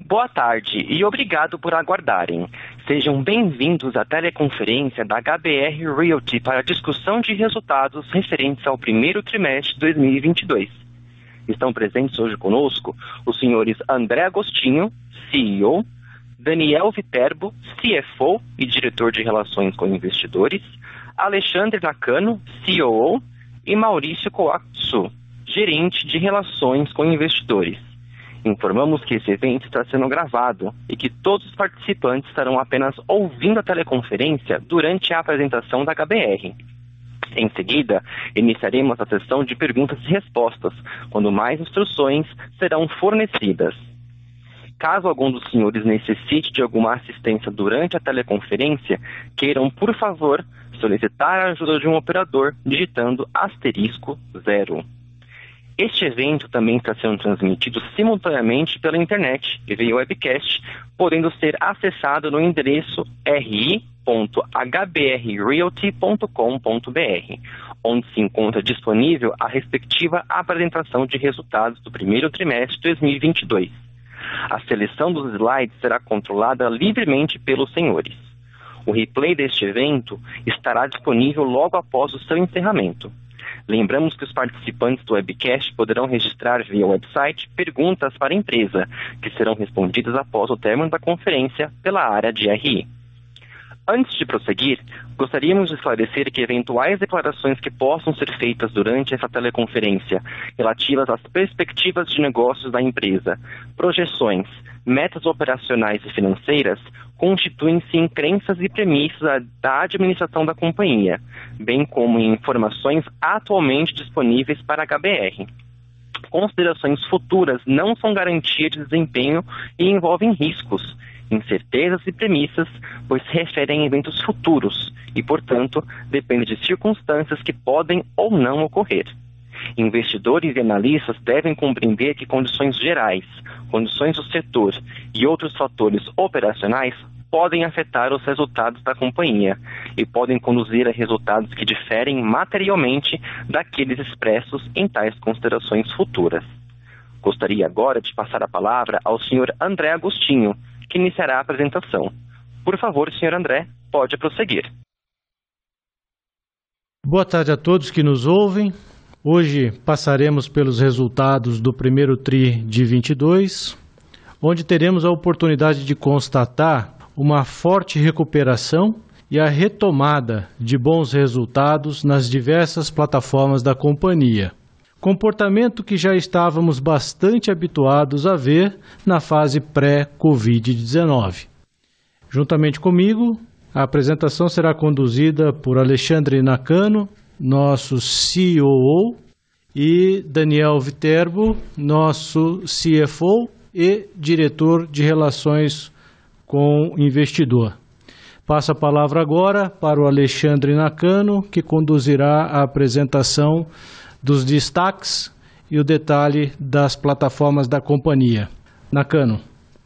Boa tarde e obrigado por aguardarem. Sejam bem-vindos à teleconferência da HBR Realty para a discussão de resultados referentes ao primeiro trimestre de 2022. Estão presentes hoje conosco os senhores André Agostinho, CEO, Daniel Viterbo, CFO e diretor de Relações com Investidores, Alexandre Nakano, COO e Maurício Koatsu, gerente de Relações com Investidores. Informamos que esse evento está sendo gravado e que todos os participantes estarão apenas ouvindo a teleconferência durante a apresentação da HBR. Em seguida, iniciaremos a sessão de perguntas e respostas, quando mais instruções serão fornecidas. Caso algum dos senhores necessite de alguma assistência durante a teleconferência, queiram, por favor, solicitar a ajuda de um operador digitando *0. Este evento também está sendo transmitido simultaneamente pela internet e via webcast, podendo ser acessado no endereço ri.hbrrealty.com.br, onde se encontra disponível a respectiva apresentação de resultados do primeiro trimestre de 2022. A seleção dos slides será controlada livremente pelos senhores. O replay deste evento estará disponível logo após o seu encerramento. Lembramos que os participantes do webcast poderão registrar via website perguntas para a empresa, que serão respondidas após o término da conferência pela área de RI. Antes de prosseguir, gostaríamos de esclarecer que eventuais declarações que possam ser feitas durante essa teleconferência, relativas às perspectivas de negócios da empresa, projeções, metas operacionais e financeiras, constituem-se em crenças e premissas da administração da companhia, bem como em informações atualmente disponíveis para a HBR. Considerações futuras não são garantia de desempenho e envolvem riscos, incertezas e premissas, pois se referem a eventos futuros e, portanto, dependem de circunstâncias que podem ou não ocorrer. Investidores e analistas devem compreender que condições gerais, condições do setor e outros fatores operacionais podem afetar os resultados da companhia e podem conduzir a resultados que diferem materialmente daqueles expressos em tais considerações futuras. Gostaria agora de passar a palavra ao Sr. André Agostinho, que iniciará a apresentação. Por favor, Sr. André, pode prosseguir. Boa tarde a todos que nos ouvem. Hoje passaremos pelos resultados do primeiro TRI de 22, onde teremos a oportunidade de constatar uma forte recuperação e a retomada de bons resultados nas diversas plataformas da companhia. Comportamento que já estávamos bastante habituados a ver na fase pré-Covid-19. Juntamente comigo, a apresentação será conduzida por Alexandre Nakano, nosso COO, e Daniel Viterbo, nosso CFO e diretor de Relações com Investidor. Passo a palavra agora para o Alexandre Nakano, que conduzirá a apresentação dos destaques e o detalhe das plataformas da companhia. Nakano.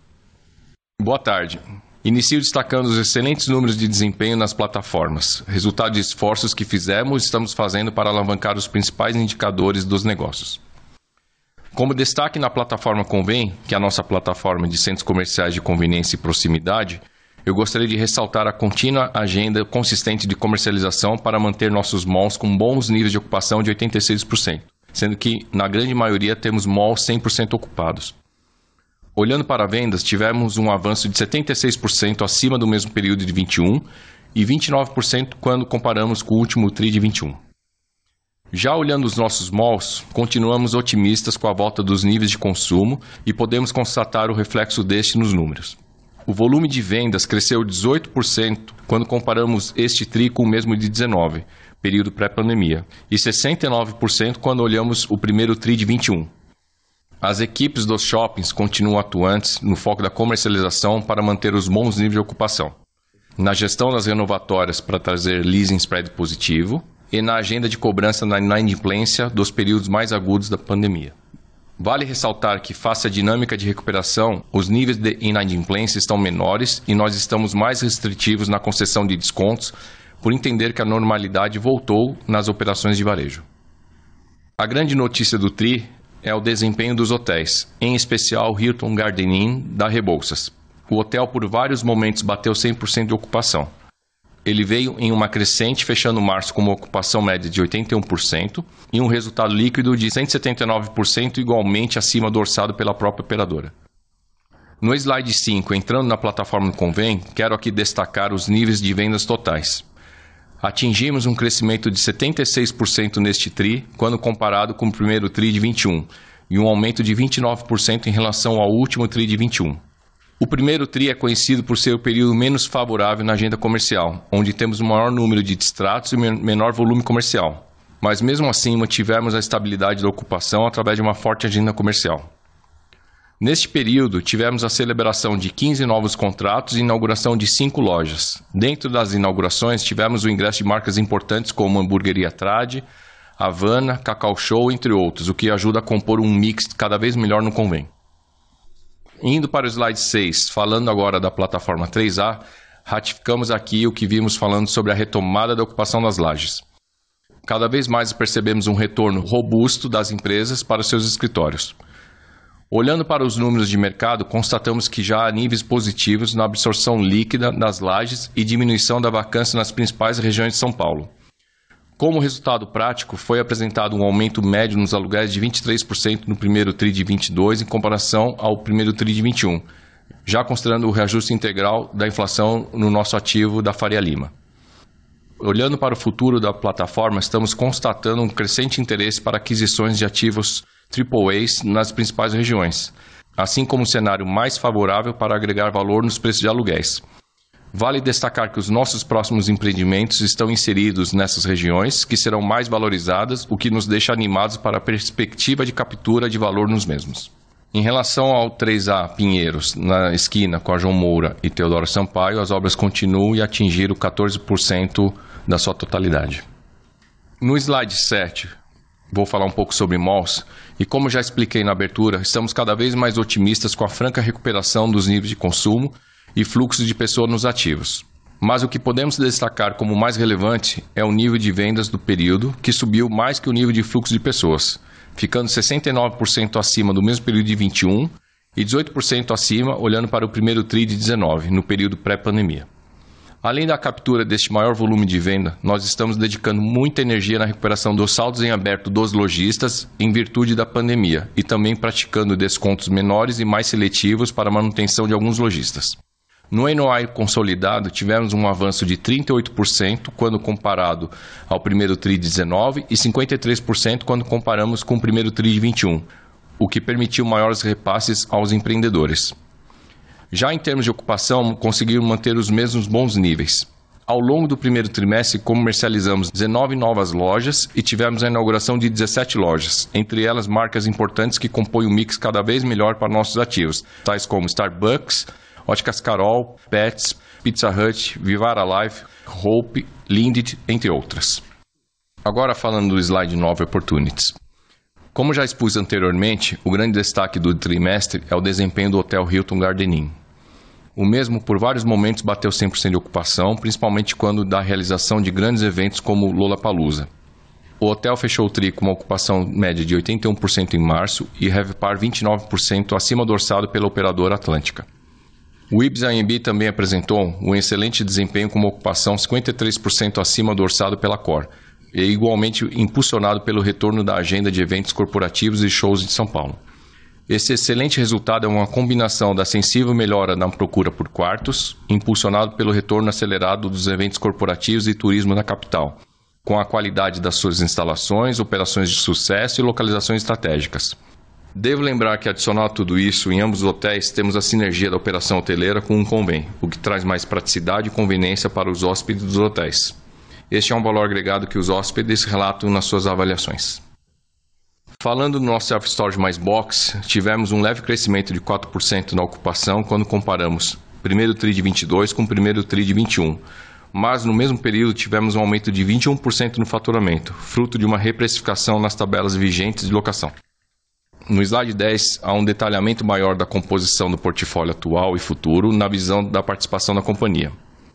Boa tarde. Inicio destacando os excelentes números de desempenho nas plataformas, resultado de esforços que fizemos e estamos fazendo para alavancar os principais indicadores dos negócios. Como destaque na plataforma Convém, que é a nossa plataforma de centros comerciais de conveniência e proximidade, eu gostaria de ressaltar a contínua agenda consistente de comercialização para manter nossos malls com bons níveis de ocupação de 86%, sendo que, na grande maioria, temos malls 100% ocupados. Olhando para vendas, tivemos um avanço de 76% acima do mesmo período de 21 e 29% quando comparamos com o último TRI de 21. Já olhando os nossos malls, continuamos otimistas com a volta dos níveis de consumo e podemos constatar o reflexo deste nos números. O volume de vendas cresceu 18% quando comparamos este TRI com o mesmo de 19, período pré-pandemia, e 69% quando olhamos o primeiro TRI de 21. As equipes dos shoppings continuam atuantes no foco da comercialização para manter os bons níveis de ocupação, na gestão das renovatórias para trazer leasing spread positivo e na agenda de cobrança na inadimplência dos períodos mais agudos da pandemia. Vale ressaltar que, face à dinâmica de recuperação, os níveis de inadimplência estão menores e nós estamos mais restritivos na concessão de descontos por entender que a normalidade voltou nas operações de varejo. A grande notícia do TRI é o desempenho dos hotéis, em especial o Hilton Garden Inn da Rebouças. O hotel por vários momentos bateu 100% de ocupação. Ele veio em uma crescente, fechando março com uma ocupação média de 81% e um resultado líquido de 179%, igualmente acima do orçado pela própria operadora. No slide 5, entrando na plataforma do Convém, quero aqui destacar os níveis de vendas totais. Atingimos um crescimento de 76% neste TRI, quando comparado com o primeiro TRI de 21, e um aumento de 29% em relação ao último TRI de 21. O primeiro TRI é conhecido por ser o período menos favorável na agenda comercial, onde temos o maior número de distratos e menor volume comercial. Mas mesmo assim, mantivemos a estabilidade da ocupação através de uma forte agenda comercial. Neste período, tivemos a celebração de 15 novos contratos e inauguração de 5 lojas. Dentro das inaugurações, tivemos o ingresso de marcas importantes como Hamburgueria Trad, Havana, Cacau Show, entre outros, o que ajuda a compor um mix cada vez melhor no Convém. Indo para o slide 6, falando agora da plataforma 3A, ratificamos aqui o que vimos falando sobre a retomada da ocupação das lajes. Cada vez mais percebemos um retorno robusto das empresas para os seus escritórios. Olhando para os números de mercado, constatamos que já há níveis positivos na absorção líquida das lajes e diminuição da vacância nas principais regiões de São Paulo. Como resultado prático, foi apresentado um aumento médio nos aluguéis de 23% no primeiro TRI de 22 em comparação ao primeiro TRI de 21, já considerando o reajuste integral da inflação no nosso ativo da Faria Lima. Olhando para o futuro da plataforma, estamos constatando um crescente interesse para aquisições de ativos AAAs nas principais regiões, assim como um cenário mais favorável para agregar valor nos preços de aluguéis. Vale destacar que os nossos próximos empreendimentos estão inseridos nessas regiões, que serão mais valorizadas, o que nos deixa animados para a perspectiva de captura de valor nos mesmos. Em relação ao 3A Pinheiros, na esquina com a João Moura e Teodoro Sampaio, as obras continuam e atingiram 14% da sua totalidade. No slide 7, vou falar um pouco sobre malls, e como já expliquei na abertura, estamos cada vez mais otimistas com a franca recuperação dos níveis de consumo e fluxo de pessoas nos ativos. Mas o que podemos destacar como mais relevante é o nível de vendas do período, que subiu mais que o nível de fluxo de pessoas, ficando 69% acima do mesmo período de 21 e 18% acima olhando para o primeiro TRI de 19, no período pré-pandemia. Além da captura deste maior volume de venda, nós estamos dedicando muita energia na recuperação dos saldos em aberto dos lojistas em virtude da pandemia e também praticando descontos menores e mais seletivos para a manutenção de alguns lojistas. No NOI consolidado, tivemos um avanço de 38% quando comparado ao primeiro TRI de 19 e 53% quando comparamos com o primeiro TRI de 21, o que permitiu maiores repasses aos empreendedores. Já em termos de ocupação, conseguimos manter os mesmos bons níveis. Ao longo do primeiro trimestre, comercializamos 19 novas lojas e tivemos a inauguração de 17 lojas, entre elas marcas importantes que compõem um mix cada vez melhor para nossos ativos, tais como Starbucks, Óticas Carol, Pets, Pizza Hut, Vivara Life, Hope, Lindt, entre outras. Agora falando do slide 9 Opportunities. Como já expus anteriormente, o grande destaque do trimestre é o desempenho do Hotel Hilton Garden Inn. O mesmo, por vários momentos, bateu 100% de ocupação, principalmente quando da realização de grandes eventos como o Lollapalooza. O hotel fechou o TRI com uma ocupação média de 81% em março e RevPAR 29% acima do orçado pela operadora Atlântica. O Ibis AMB também apresentou um excelente desempenho com uma ocupação 53% acima do orçado pela Cor, e igualmente impulsionado pelo retorno da agenda de eventos corporativos e shows de São Paulo. Esse excelente resultado é uma combinação da sensível melhora na procura por quartos, impulsionado pelo retorno acelerado dos eventos corporativos e turismo na capital, com a qualidade das suas instalações, operações de sucesso e localizações estratégicas. Devo lembrar que, adicional a tudo isso, em ambos os hotéis temos a sinergia da operação hoteleira com um Convém, o que traz mais praticidade e conveniência para os hóspedes dos hotéis. Este é um valor agregado que os hóspedes relatam nas suas avaliações. Falando do nosso self-storage mais box, tivemos um leve crescimento de 4% na ocupação quando comparamos primeiro TRI de 22 com o primeiro TRI de 21, mas no mesmo período tivemos um aumento de 21% no faturamento, fruto de uma reprecificação nas tabelas vigentes de locação. No slide 10, há um detalhamento maior da composição do portfólio atual e futuro na visão da participação da companhia.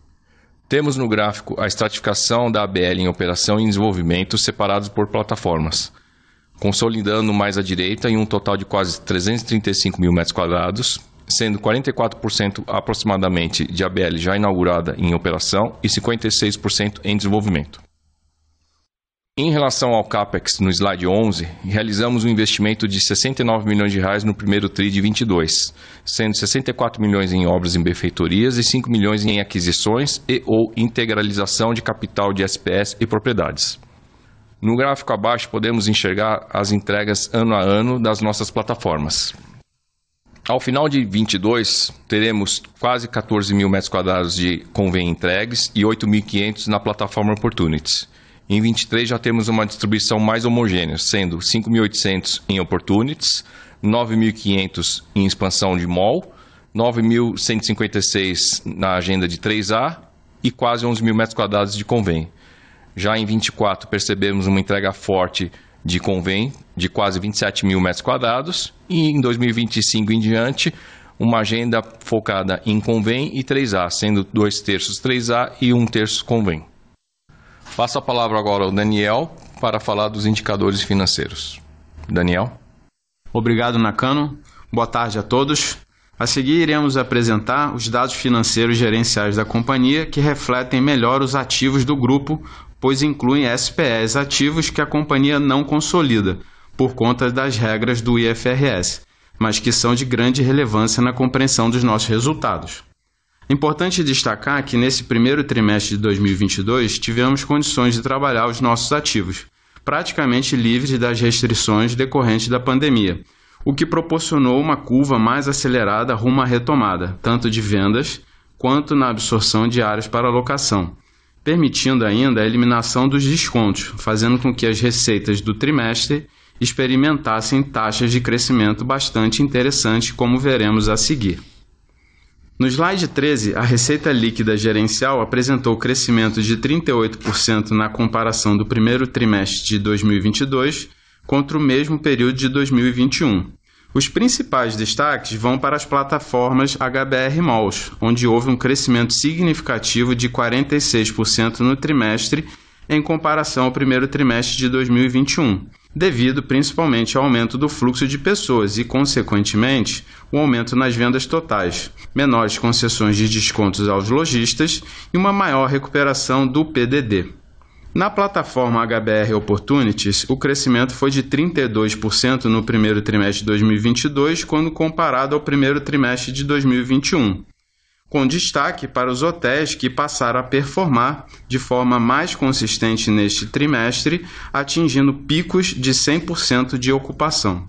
Temos no gráfico a estratificação da ABL em operação e desenvolvimento separados por plataformas. consolidando mais à direita em um total de quase 335 mil metros quadrados, sendo 44% aproximadamente de ABL já inaugurada em operação e 56% em desenvolvimento. Em relação ao CAPEX, no slide 11, realizamos um investimento de R$ 69 milhões no primeiro TRI de 22, sendo 64 milhões em obras em benfeitorias e 5 milhões em aquisições e ou integralização de capital de SPS e propriedades. No gráfico abaixo podemos enxergar as entregas ano a ano das nossas plataformas. Ao final de 22, teremos quase 14 mil metros quadrados de convênio entregues e 8.500 na plataforma Opportunities. Em 23 já temos uma distribuição mais homogênea, sendo 5.800 em Opportunities, 9.500 em expansão de mall, 9.156 na agenda de 3A e quase 11 mil metros quadrados de convênio. Já em 24 percebemos uma entrega forte de convênio de quase 27 mil metros quadrados e em 2025 em diante uma agenda focada em convênio e 3A, sendo 2/3 3A e 1/3 convênio. Passo a palavra agora ao Daniel para falar dos indicadores financeiros. Daniel. Obrigado, Nakano. Boa tarde a todos. A seguir, iremos apresentar os dados financeiros gerenciais da companhia que refletem melhor os ativos do grupo, pois incluem SPEs ativos que a companhia não consolida, por conta das regras do IFRS, mas que são de grande relevância na compreensão dos nossos resultados. Importante destacar que nesse primeiro trimestre de 2022 tivemos condições de trabalhar os nossos ativos, praticamente livres das restrições decorrentes da pandemia, o que proporcionou uma curva mais acelerada rumo à retomada, tanto de vendas quanto na absorção de áreas para alocação, permitindo ainda a eliminação dos descontos, fazendo com que as receitas do trimestre experimentassem taxas de crescimento bastante interessantes, como veremos a seguir. No slide 13, a receita líquida gerencial apresentou crescimento de 38% na comparação do primeiro trimestre de 2022 contra o mesmo período de 2021. Os principais destaques vão para as plataformas HBR Malls, onde houve um crescimento significativo de 46% no trimestre em comparação ao primeiro trimestre de 2021, devido principalmente ao aumento do fluxo de pessoas e, consequentemente, o aumento nas vendas totais, menores concessões de descontos aos lojistas e uma maior recuperação do PDD. Na plataforma HBR Opportunities, o crescimento foi de 32% no primeiro trimestre de 2022, quando comparado ao primeiro trimestre de 2021, com destaque para os hotéis que passaram a performar de forma mais consistente neste trimestre, atingindo picos de 100% de ocupação.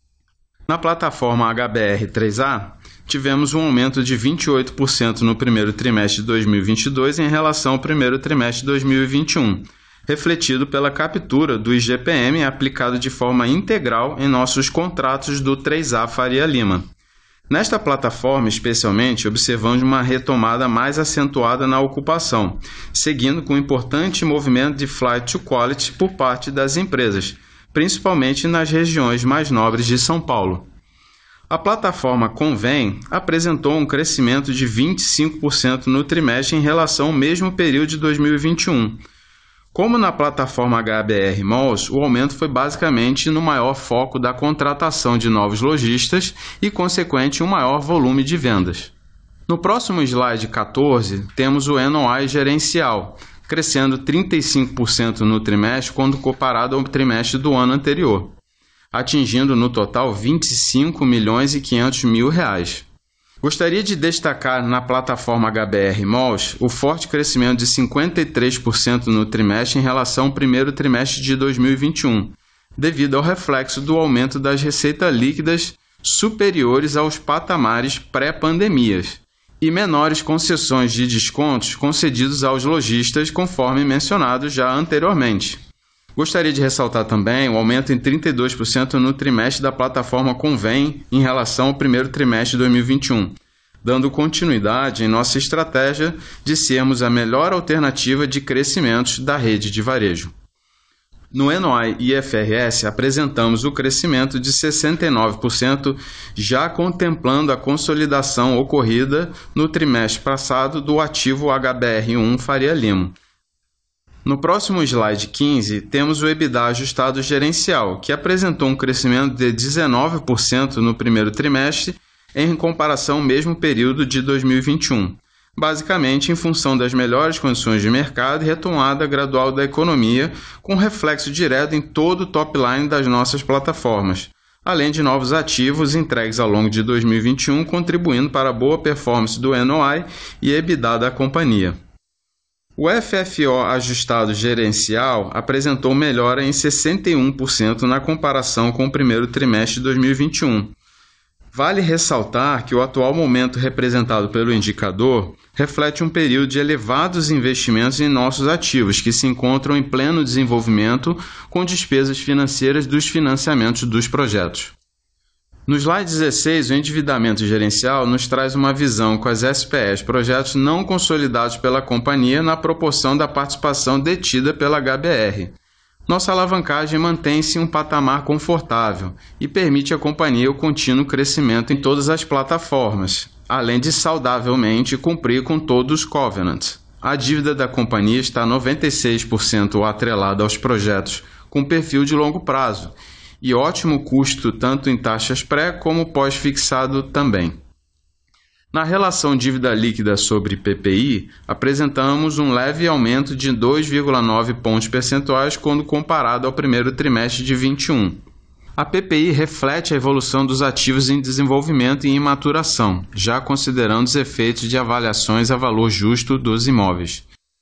Na plataforma HBR 3A, tivemos um aumento de 28% no primeiro trimestre de 2022 em relação ao primeiro trimestre de 2021, refletido pela captura do IGPM aplicado de forma integral em nossos contratos do 3A Faria Lima. Nesta plataforma, especialmente, observamos uma retomada mais acentuada na ocupação, seguindo com um importante movimento de flight to quality por parte das empresas, principalmente nas regiões mais nobres de São Paulo. A plataforma Convém apresentou um crescimento de 25% no trimestre em relação ao mesmo período de 2021. Como na plataforma HBR Malls, o aumento foi basicamente no maior foco da contratação de novos lojistas e, consequente, um maior volume de vendas. No próximo slide 14, temos o NOI gerencial, crescendo 35% no trimestre quando comparado ao trimestre do ano anterior, atingindo no total R$ 25.500.000. Gostaria de destacar na plataforma HBR Malls o forte crescimento de 53% no trimestre em relação ao primeiro trimestre de 2021, devido ao reflexo do aumento das receitas líquidas superiores aos patamares pré-pandemias e menores concessões de descontos concedidos aos lojistas, conforme mencionado já anteriormente. Gostaria de ressaltar também o aumento em 32% no trimestre da plataforma Convém em relação ao primeiro trimestre de 2021, dando continuidade em nossa estratégia de sermos a melhor alternativa de crescimentos da rede de varejo. No NOI IFRS, apresentamos o crescimento de 69%, já contemplando a consolidação ocorrida no trimestre passado do ativo HBR1 Faria Lima. No próximo slide 15, temos o EBITDA ajustado gerencial, que apresentou um crescimento de 19% no primeiro trimestre em comparação ao mesmo período de 2021, basicamente em função das melhores condições de mercado e retomada gradual da economia, com reflexo direto em todo o top line das nossas plataformas, além de novos ativos entregues ao longo de 2021, contribuindo para a boa performance do NOI e EBITDA da companhia. O FFO ajustado gerencial apresentou melhora em 61% na comparação com o primeiro trimestre de 2021. Vale ressaltar que o atual momento representado pelo indicador reflete um período de elevados investimentos em nossos ativos, que se encontram em pleno desenvolvimento com despesas financeiras dos financiamentos dos projetos. No slide 16, o endividamento gerencial nos traz uma visão com as SPEs, projetos não consolidados pela companhia, na proporção da participação detida pela HBR. Nossa alavancagem mantém-se em um patamar confortável e permite à companhia o contínuo crescimento em todas as plataformas, além de saudavelmente cumprir com todos os covenants. A dívida da companhia está 96% atrelada aos projetos com perfil de longo prazo e ótimo custo tanto em taxas pré como pós-fixado também. Na relação dívida líquida sobre PPI, apresentamos um leve aumento de 2,9 pontos percentuais quando comparado ao primeiro trimestre de 2021. A PPI reflete a evolução dos ativos em desenvolvimento e em maturação, já considerando os efeitos de avaliações a valor justo dos imóveis.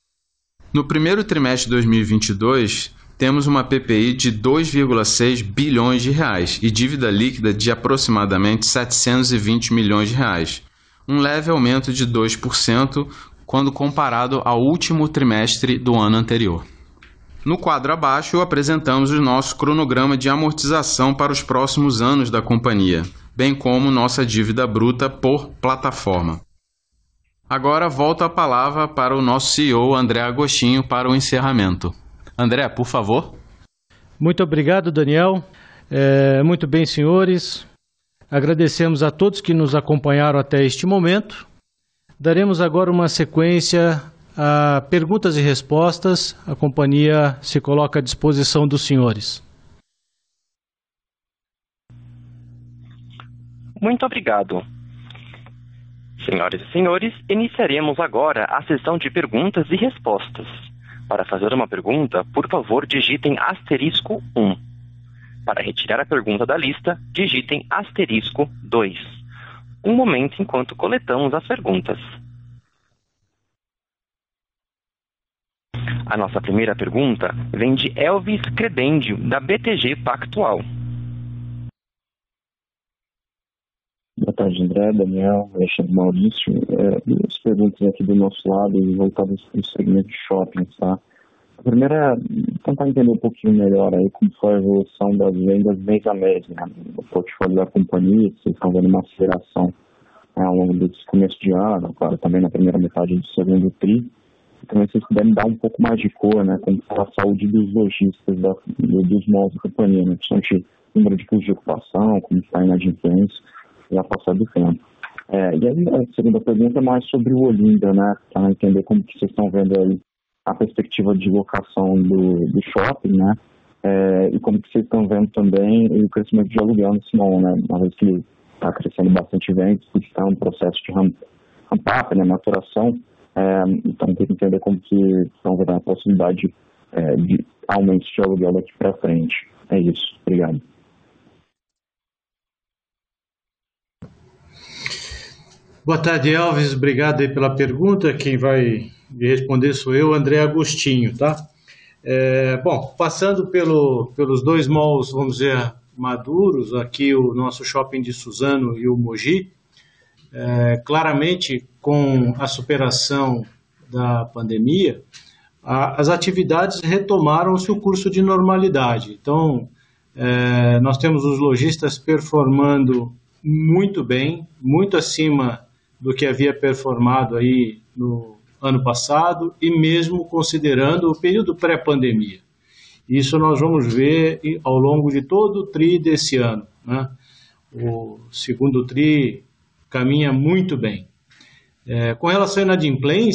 No primeiro trimestre de 2022, temos uma PPI de 2,6 bilhões de reais e dívida líquida de aproximadamente 720 milhões de reais. Um leve aumento de 2% quando comparado ao último trimestre do ano anterior. No quadro abaixo, apresentamos o nosso cronograma de amortização para os próximos anos da companhia, bem como nossa dívida bruta por plataforma. Agora volto a palavra para o nosso CEO, André Agostinho, para o encerramento. André, por favor. Muito obrigado, Daniel. Muito bem, senhores. Agradecemos a todos que nos acompanharam até este momento. Daremos agora uma sequência a perguntas e respostas. A companhia se coloca à disposição dos senhores. Muito obrigado. Senhoras e senhores, iniciaremos agora a sessão de perguntas e respostas. Para fazer uma pergunta, por favor, digitem *1. Para retirar a pergunta da lista, digitem *2. Um momento enquanto coletamos as perguntas. A nossa primeira pergunta vem de Elvis Credendio, da BTG Pactual. Boa tarde, André, Daniel, Alexandre, Maurício. Duas perguntas aqui do nosso lado, voltadas para o segmento de shopping, tá? A primeira é tentar entender um pouquinho melhor aí como foi a evolução das vendas mês a mês, né? No portfólio da companhia, vocês estão vendo uma aceleração ao longo desse começo de ano, claro, também na primeira metade do segundo tri. E também vocês puderem dar um pouco mais de cor, né? Como está a saúde dos lojistas dos malls da companhia, né? Principalmente o número de custos de ocupação, como está a inadimplência e a passar do tempo. E aí a segunda pergunta é mais sobre o Olinda, né? Para entender como que vocês estão vendo aí a perspectiva de locação do shopping, né? E como que vocês estão vendo também o crescimento de aluguel nesse mall, né? Uma vez que está crescendo bastante vendas, que está um processo de ramp-up, né? Maturação. Então tem que entender como que estão vendo a possibilidade de aumento de aluguel daqui para frente. É isso. Obrigado. Boa tarde, Elvis. Obrigado aí pela pergunta. Quem vai responder sou eu, André Agostinho, tá? Bom, passando pelos dois malls, vamos dizer, maduros, aqui o nosso shopping de Suzano e o Mogi, claramente com a superação da pandemia, as atividades retomaram o seu curso de normalidade. Então, nós temos os lojistas performando muito bem, muito acima do que havia performado aí no ano passado e mesmo considerando o período pré-pandemia. Isso nós vamos ver ao longo de todo o TRI desse ano, né? O segundo TRI caminha muito bem. Com relação à inadimplência,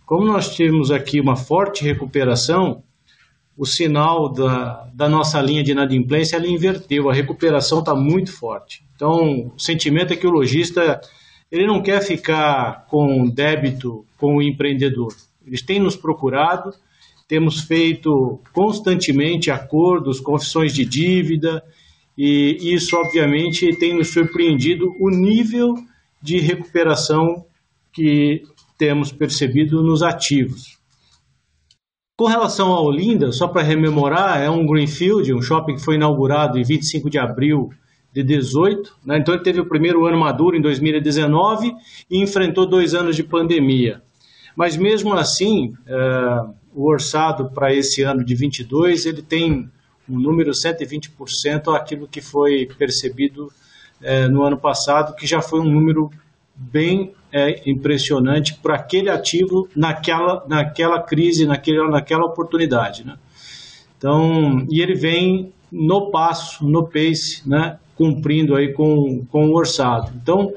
como nós temos aqui uma forte recuperação, o sinal da nossa linha de inadimplência ela inverteu, a recuperação está muito forte. Então, o sentimento é que o lojista ele não quer ficar com débito com o empreendedor. Eles têm nos procurado, temos feito constantemente acordos, confissões de dívida, e isso, obviamente, tem nos surpreendido o nível de recuperação que temos percebido nos ativos. Com relação à Olinda, só para rememorar, é um greenfield, um shopping que foi inaugurado em 25 de abril de 2018, né? Então ele teve o primeiro ano maduro em 2019 e enfrentou 2 anos de pandemia. Mas mesmo assim, o orçado para esse ano de 22, ele tem um número 120% àquilo que foi percebido no ano passado, que já foi um número bem impressionante para aquele ativo naquela crise, naquela oportunidade, né? Então, e ele vem no passo, no pace, né, cumprindo aí com o orçado. Então,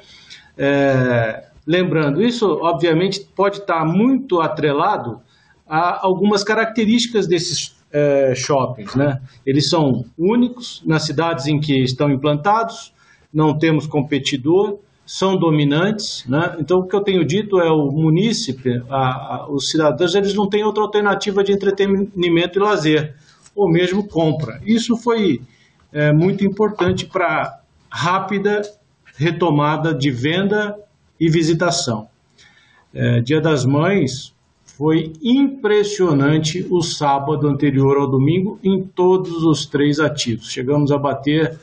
lembrando, isso obviamente pode estar muito atrelado a algumas características desses shoppings, né? Eles são únicos nas cidades em que estão implantados, não temos competidor, são dominantes, né? Então o que eu tenho dito é o munícipe, os cidadãos, eles não têm outra alternativa de entretenimento e lazer, ou mesmo compra. Isso foi muito importante para rápida retomada de venda e visitação. Dia das Mães foi impressionante o sábado anterior ao domingo em todos os 3 ativos. Chegamos a bater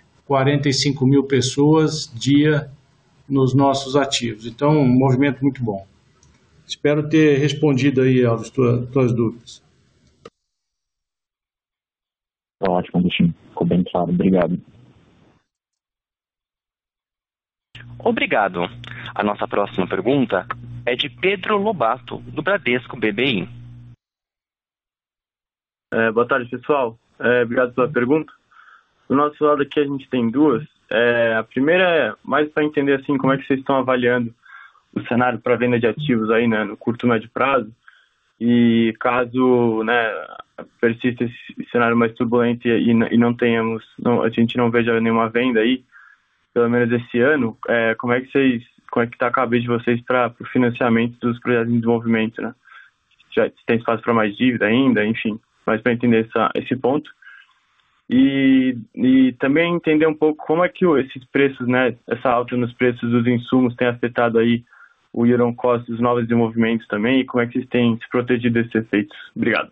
45 mil pessoas dia nos nossos ativos. Então, um movimento muito bom. Espero ter respondido aí, Alves, tuas dúvidas. Tá ótimo, Agostinho. Ficou bem claro. Obrigado. Obrigado. A nossa próxima pergunta é de Pedro Lobato, do Bradesco BBI. Boa tarde, pessoal. Obrigado pela pergunta. Do nosso lado aqui a gente tem 2. A primeira é mais para entender assim como é que vocês estão avaliando o cenário para venda de ativos aí, né, no curto e médio prazo, e caso, né, persista esse cenário mais turbulento e não tenhamos, a gente não veja nenhuma venda aí, pelo menos esse ano, como é que está a cabeça de vocês para o financiamento dos projetos de desenvolvimento, né? Já tem espaço para mais dívida ainda, enfim, mais para entender esse ponto. E também entender um pouco como é que esses preços, né, essa alta nos preços dos insumos tem afetado aí o yield on cost dos novos desenvolvimentos também, e como é que vocês têm se protegido desses efeitos. Obrigado.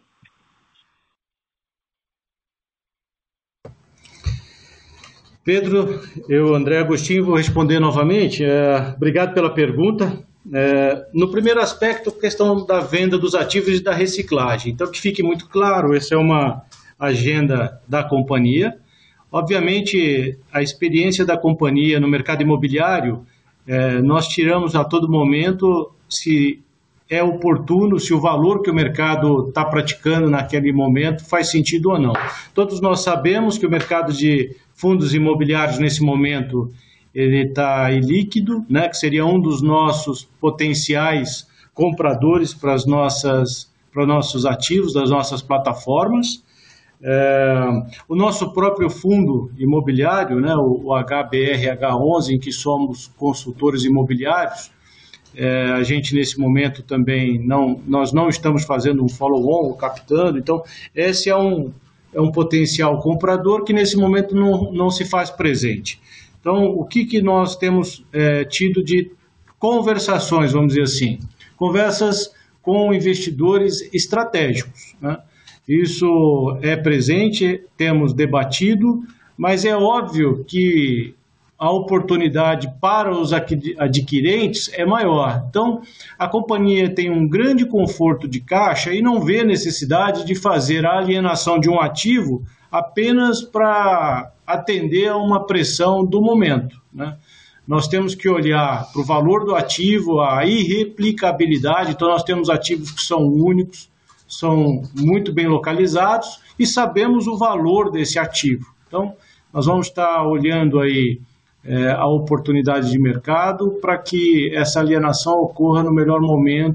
Pedro, André Agostinho, vou responder novamente. Obrigado pela pergunta. No primeiro aspecto, a questão da venda dos ativos e da reciclagem. Então, que fique muito claro, essa é uma agenda da companhia. Obviamente, a experiência da companhia no mercado imobiliário, nós tiramos a todo momento se é oportuno, se o valor que o mercado está praticando naquele momento faz sentido ou não. Todos nós sabemos que o mercado de fundos imobiliários nesse momento ele está ilíquido, né, que seria um dos nossos potenciais compradores para os nossos ativos, das nossas plataformas. O nosso próprio fundo imobiliário, né, o HBRH11, em que somos consultores imobiliários, a gente nesse momento também nós não estamos fazendo um follow-on ou captando, então esse é um potencial comprador que nesse momento não se faz presente. Então o que nós temos tido de conversações, vamos dizer assim, conversas com investidores estratégicos, né? Isso é presente, temos debatido, mas é óbvio que a oportunidade para os adquirentes é maior. Então, a companhia tem um grande conforto de caixa e não vê necessidade de fazer a alienação de um ativo apenas para atender a uma pressão do momento, né? Nós temos que olhar para o valor do ativo, a irreplicabilidade. Então, nós temos ativos que são únicos, são muito bem localizados e sabemos o valor desse ativo. Então, nós vamos estar olhando aí a oportunidade de mercado para que essa alienação ocorra no melhor momento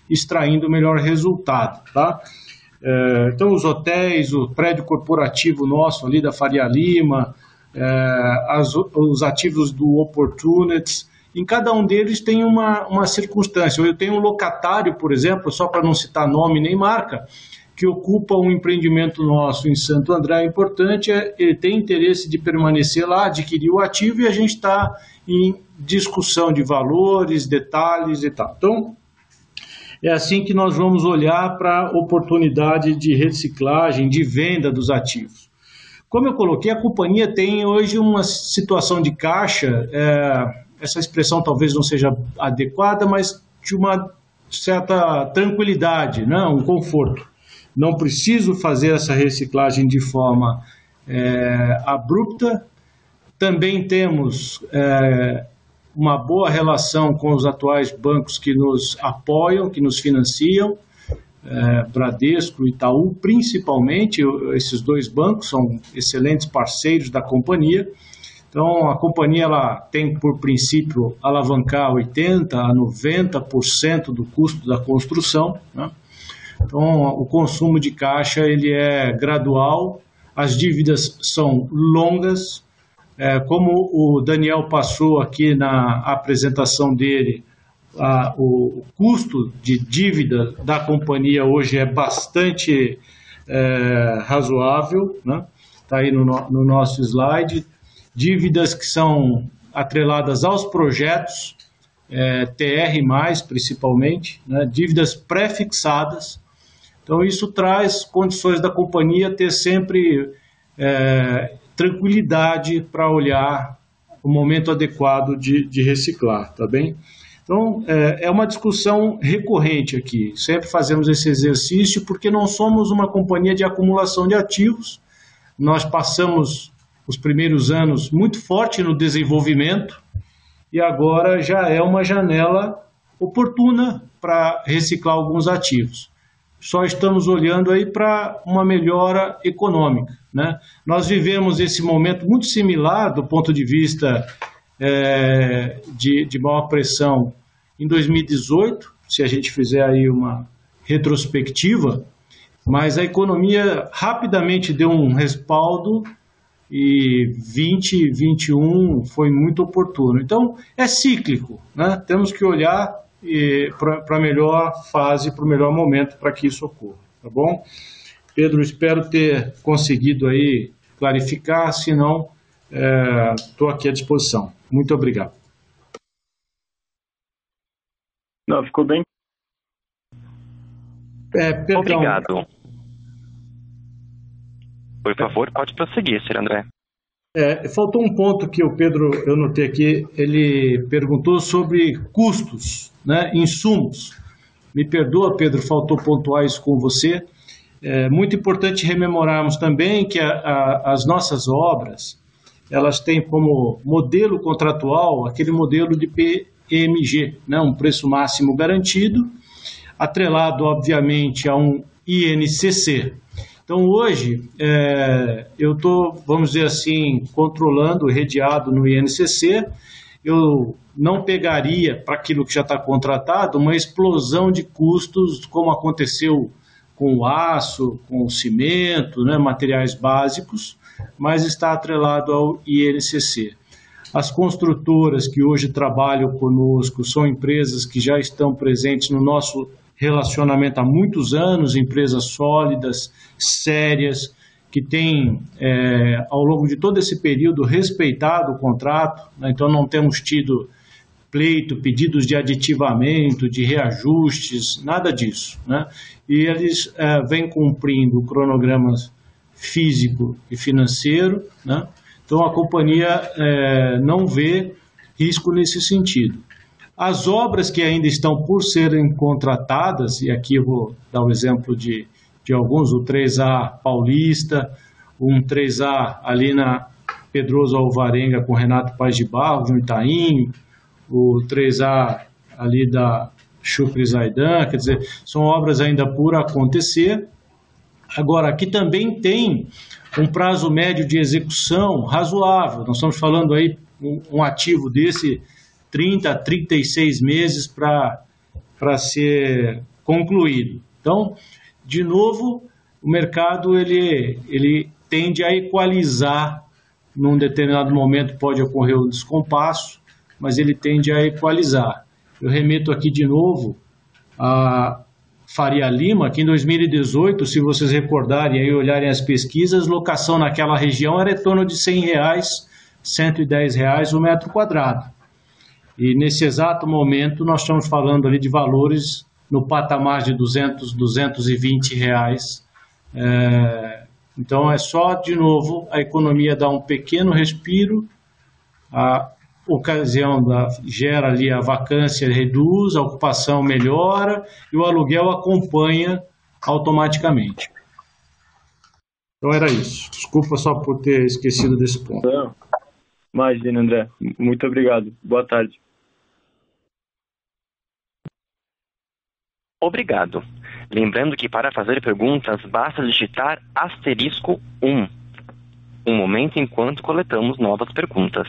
extraindo o melhor resultado, tá? Então, os hotéis, o prédio corporativo nosso ali da Faria Lima, os ativos do Opportunities, em cada um deles tem uma circunstância. Eu tenho um locatário, por exemplo, só para não citar nome nem marca, que ocupa um empreendimento nosso em Santo André importante, ele tem interesse de permanecer lá, adquirir o ativo, e a gente está em discussão de valores, detalhes e tal. Então, é assim que nós vamos olhar para a oportunidade de reciclagem, de venda dos ativos. Como eu coloquei, a companhia tem hoje uma situação de caixa, essa expressão talvez não seja adequada, mas de uma certa tranquilidade, né? Um conforto. Não preciso fazer essa reciclagem de forma abrupta. Também temos uma boa relação com os atuais bancos que nos apoiam, que nos financiam, Bradesco e Itaú, principalmente. Esses dois bancos são excelentes parceiros da companhia. Então, a companhia ela tem por princípio alavancar 80% a 90% do custo da construção, né? Então, o consumo de caixa ele é gradual, as dívidas são longas. Como o Daniel passou aqui na apresentação dele, o custo de dívida da companhia hoje é bastante razoável, né? Está aí no nosso slide. Dívidas que são atreladas aos projetos, TR+, principalmente, né? Dívidas pré-fixadas. Então, isso traz condições da companhia ter sempre tranquilidade para olhar o momento adequado de reciclar, tá bem? Então, é uma discussão recorrente aqui. Sempre fazemos esse exercício porque não somos uma companhia de acumulação de ativos. Nós passamos os primeiros anos muito forte no desenvolvimento e agora já é uma janela oportuna para reciclar alguns ativos. Só estamos olhando aí para uma melhora econômica, né? Nós vivemos esse momento muito similar do ponto de vista de maior pressão em 2018, se a gente fizer aí uma retrospectiva, mas a economia rapidamente deu um respaldo e 2021 foi muito oportuno. Então, é cíclico, né? Temos que olhar para a melhor fase, para o melhor momento para que isso ocorra, tá bom? Pedro, espero ter conseguido aí clarificar, se não, estou aqui à disposição. Muito obrigado. Não, ficou bem. Perdão. Obrigado. Por favor, pode prosseguir, Sr. André. Faltou um ponto que o Pedro, eu notei aqui, ele perguntou sobre custos, né, insumos. Me perdoa, Pedro, faltou pontuar isso com você. É muito importante rememorarmos também que as nossas obras, elas têm como modelo contratual aquele modelo de PMG, né, um preço máximo garantido, atrelado, obviamente, a um INCC. Então, hoje, eu estou, vamos dizer assim, controlando, redeado no INCC. Eu não pegaria, para aquilo que já está contratado, uma explosão de custos, como aconteceu com o aço, com o cimento, né, materiais básicos, mas está atrelado ao INCC. As construtoras que hoje trabalham conosco são empresas que já estão presentes no nosso relacionamento há muitos anos, empresas sólidas, sérias, que têm, ao longo de todo esse período, respeitado o contrato, né? Então não temos tido pleito, pedidos de aditivamento, de reajustes, nada disso, né? E eles vêm cumprindo o cronograma físico e financeiro, né? Então a companhia não vê risco nesse sentido. As obras que ainda estão por serem contratadas, e aqui eu vou dar o exemplo de alguns, o 3A Paulista, um 3A ali na Pedroso Alvarenga com Renato Paz de Barros, no Itaim, o 3A ali da Chucre Zaidan, quer dizer, são obras ainda por acontecer. Agora, aqui também tem um prazo médio de execução razoável, nós estamos falando aí um ativo desse 30 a 36 meses para ser concluído. Então, de novo, o mercado ele tende a equalizar. Num determinado momento pode ocorrer um descompasso, mas ele tende a equalizar. Eu remeto aqui de novo a Faria Lima, que em 2018, se vocês recordarem e olharem as pesquisas, locação naquela região era em torno de R$100, R$110 o metro quadrado. E nesse exato momento nós estamos falando ali de valores no patamar de R$200, R$220. Então é só, de novo, a economia dá um pequeno respiro, a ocasião gera ali a vacância, reduz, a ocupação melhora e o aluguel acompanha automaticamente. Então era isso. Desculpa só por ter esquecido desse ponto. Não. Imagina, André. Muito obrigado. Boa tarde. Obrigado. Lembrando que para fazer perguntas basta digitar *1. Um momento enquanto coletamos novas perguntas.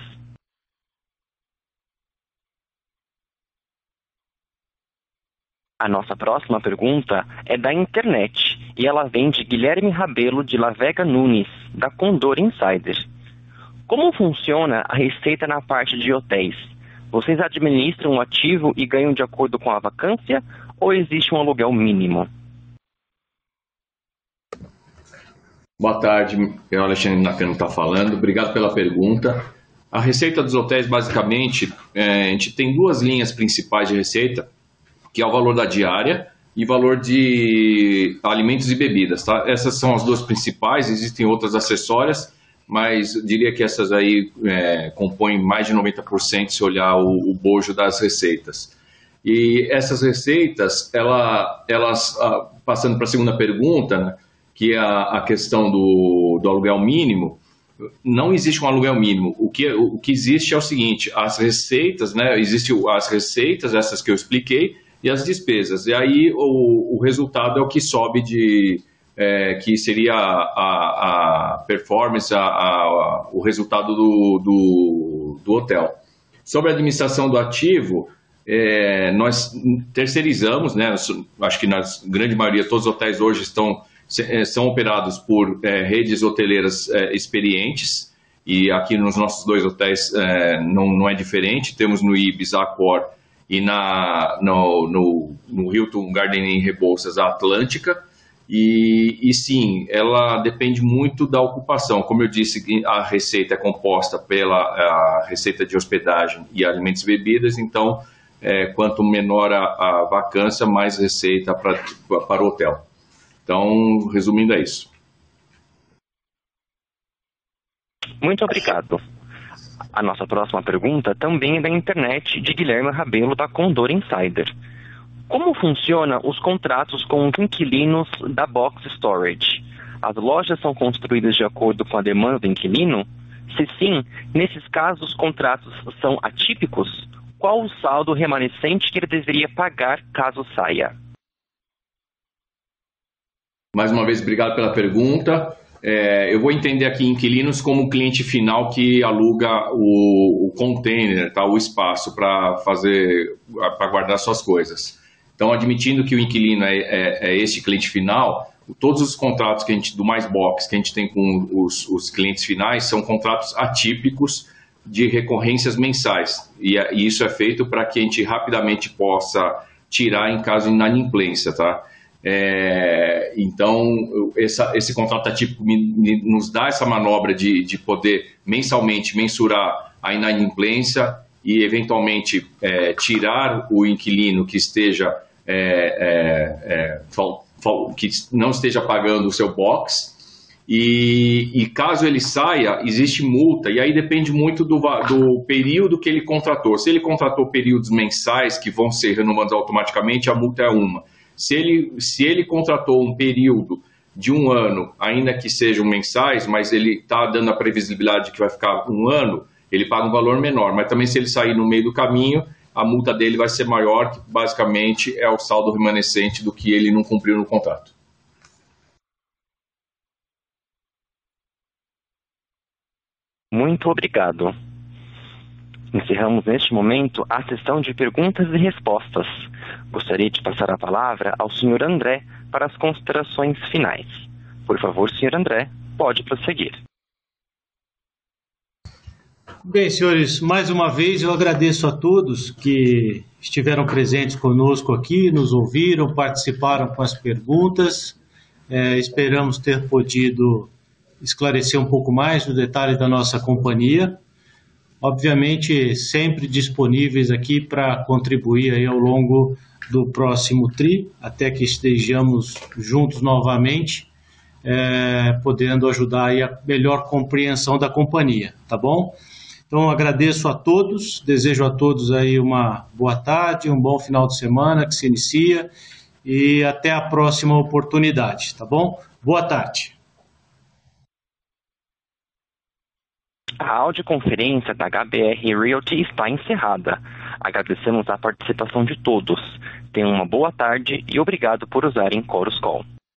A nossa próxima pergunta é da internet e ela vem de Guilherme Rabelo de La Vega Nunes, da Condor Insider. Como funciona a receita na parte de hotéis? Vocês administram um ativo e ganham de acordo com a vacância ou existe um aluguel mínimo? Boa tarde, é o Alexandre Nakano está falando. Obrigado pela pergunta. A receita dos hotéis, basicamente, a gente tem duas linhas principais de receita, que é o valor da diária e valor de alimentos e bebidas, tá? Essas são as duas principais, existem outras acessórias, mas eu diria que essas aí compõem mais de 90% se olhar o bojo das receitas. E essas receitas, elas passando para a segunda pergunta, né, que é a questão do aluguel mínimo, não existe um aluguel mínimo. O que existe é o seguinte, as receitas, né, existem as receitas, essas que eu expliquei, e as despesas. E aí o resultado é o que sobe que seria a performance, o resultado do hotel. Sobre a administração do ativo, nós terceirizamos, né? Acho que na grande maioria, todos os hotéis hoje são operados por redes hoteleiras experientes, e aqui nos nossos dois hotéis não é diferente. Temos no Ibis, Accor, e no Hilton Garden Inn Rebouças, a Atlântica, e sim, ela depende muito da ocupação. Como eu disse, a receita é composta pela receita de hospedagem e alimentos e bebidas, então quanto menor a vacância, mais receita para o hotel. Então, resumindo, é isso. Muito obrigado. A nossa próxima pergunta também é da internet, de Guilherme Rabelo, da Condor Insider. Como funcionam os contratos com os inquilinos da Box Storage? As lojas são construídas de acordo com a demanda do inquilino? Se sim, nesses casos, os contratos são atípicos? Qual o saldo remanescente que ele deveria pagar caso saia? Mais uma vez, obrigado pela pergunta. Eu vou entender aqui inquilinos como cliente final que aluga o container, tá, o espaço para guardar suas coisas. Então, admitindo que o inquilino é este cliente final, todos os contratos do Mais Box que a gente tem com os clientes finais são contratos atípicos de recorrências mensais. E isso é feito para que a gente rapidamente possa tirar em caso de inadimplência, tá? Então, esse contrato atípico nos dá essa manobra de poder mensalmente mensurar a inadimplência e, eventualmente, tirar o inquilino que que não esteja pagando o seu box. E caso ele saia, existe multa, e aí depende muito do período que ele contratou. Se ele contratou períodos mensais que vão ser renovados automaticamente, a multa é uma. Se ele contratou um período de 1 ano, ainda que sejam mensais, mas ele está dando a previsibilidade de que vai ficar 1 ano, ele paga um valor menor. Mas também, se ele sair no meio do caminho, a multa dele vai ser maior, que basicamente é o saldo remanescente do que ele não cumpriu no contrato. Muito obrigado. Encerramos neste momento a sessão de perguntas e respostas. Gostaria de passar a palavra ao Sr. André para as considerações finais. Por favor, Sr. André, pode prosseguir. Bem, senhores, mais uma vez eu agradeço a todos que estiveram presentes conosco aqui, nos ouviram, participaram com as perguntas. Esperamos ter podido esclarecer um pouco mais no detalhe da nossa companhia. Obviamente, sempre disponíveis aqui para contribuir aí ao longo do próximo TRI, até que estejamos juntos novamente, podendo ajudar aí a melhor compreensão da companhia, tá bom? Então, agradeço a todos, desejo a todos aí uma boa tarde, um bom final de semana que se inicia e até a próxima oportunidade, tá bom? Boa tarde. A audioconferência da HBR Realty está encerrada. Agradecemos a participação de todos. Tenham uma boa tarde e obrigado por usarem Chorus Call.